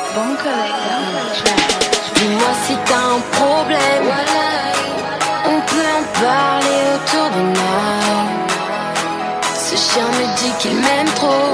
Bon collègue. Dis-moi si t'as un problème, on peut en parler autour de nous. Ce chien me dit qu'il m'aime trop,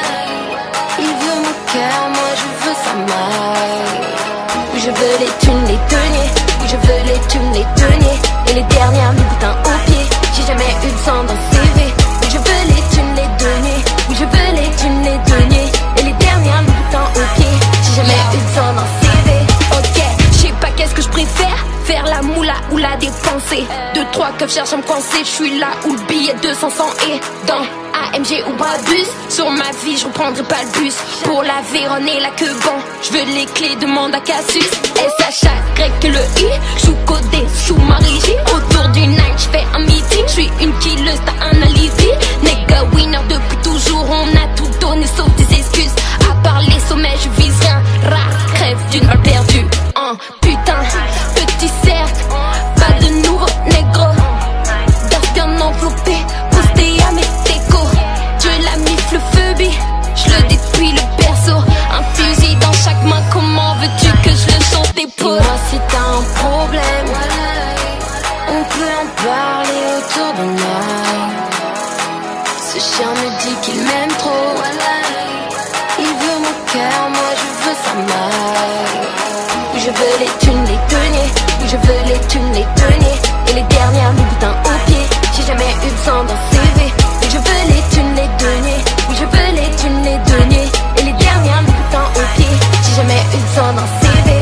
il veut mon cœur, moi je veux sa maille. Oui, je veux les thunes, les deniers, oui, je veux les thunes, les deniers, et les dernières Louboutins au pied. J'ai jamais eu de sang dans le CV. Oui, je veux les thunes, les deniers, oui, je veux les thunes, les deniers, et les dernières Louboutins au pied. J'ai jamais eu de sang dans le CV. Ok, je sais pas qu'est-ce que je préfère, faire la moula ou la dépenser. Deux, trois keufs cherchent à me coincer, je suis là où le billet de 500 est dans AMG ou Brabus. Sur ma vie, je reprendrai pas le bus. Pour la Vérone et la queue bon, je veux les clés, demande à Cassius. SHA, grec que le I, sous codé, sous ma régie. Autour du night, je fais un meeting. Je suis une killeuse, t'as un alibi. Nigga winner depuis toujours, on a tout donné sauf des excuses. À part les sommets, je vise rien. Rare, crève d'une balle perdue. Putain, petit cercle, pas de nouveau négro. D'as bien enveloppé, posté à mes décos. Dieu l'a mis le phobie, je le détruis le berceau. Un fusil dans chaque main, comment veux-tu que je le chante d'épaule? Dis-moi si t'as un problème, on peut en parler autour de nous. Ce chien me dit qu'il m'aime trop, il veut mon cœur, moi je veux sa maille. Oui, je veux les thunes, les deniers, oui, je veux les thunes, les deniers, et les dernières Louboutins au pied. J'ai jamais eu de sang dans le CV. Oui, je veux les thunes, les deniers, oui, je veux les thunes, les deniers, et les dernières Louboutins au pied. J'ai jamais eu de sang dans le CV.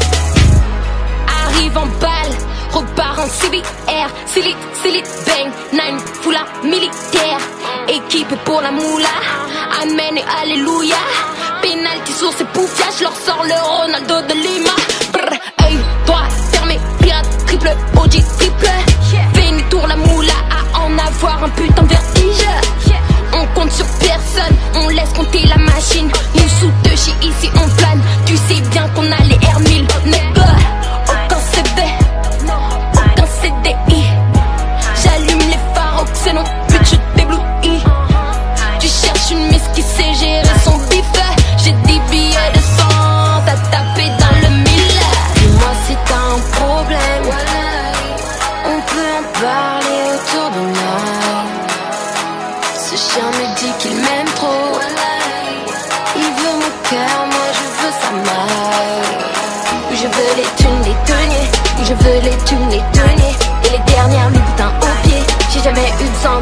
Arrive en balle, repart en CBR, Silit, bang, 9, foulard militaire. Équipé pour la moula, amen et alléluia. Penalty sur ses poufias, je leur sors le Ronaldo de Lima. Brr, œil droit, fermé, pirate, triple, OG, triple. Véné tour la moula, à en avoir un putain de vertige. On compte sur personne, on laisse compter la machine. Nous sous deux chez ici on plane. Tu sais bien qu'on a les R1000. Nigga, aucun CV, aucun CDI. J'allume les phares, c'est non, but je t'éblouis. Tu cherches une miss qui sait gérer son bif. J'ai des billets de 100, t'as tapé dans le mille. Dis-moi si t'as un problème, on peut en parler autour de nous. Ce chien me dit qu'il m'aime trop, il veut mon cœur, moi je veux sa maille. Oui, je veux les thunes, les deniers, oui, je veux les thunes, les deniers, et les dernières Louboutins au pied. J'ai jamais eu de sang